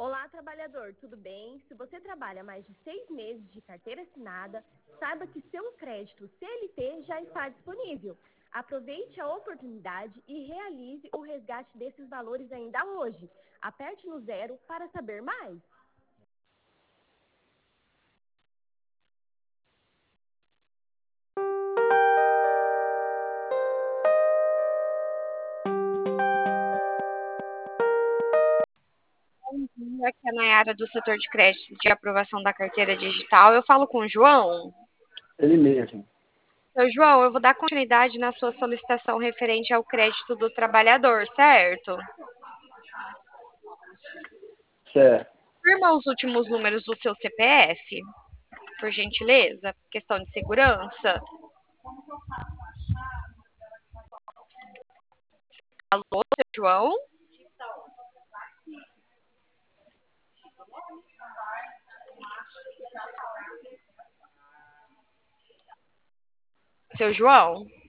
Olá, trabalhador, tudo bem? Se você trabalha mais de 6 meses de carteira assinada, saiba que seu crédito CLT já está disponível. Aproveite a oportunidade e realize o resgate desses valores ainda hoje. Aperte no 0 para saber mais. Aqui é a Nayara do setor de crédito de aprovação da carteira digital. Eu falo com o João. Ele mesmo. Seu João, eu vou dar continuidade na sua solicitação referente ao crédito do trabalhador, certo? Certo. Firma os últimos números do seu CPF, por gentileza, questão de segurança. Alô, seu João? Seu João?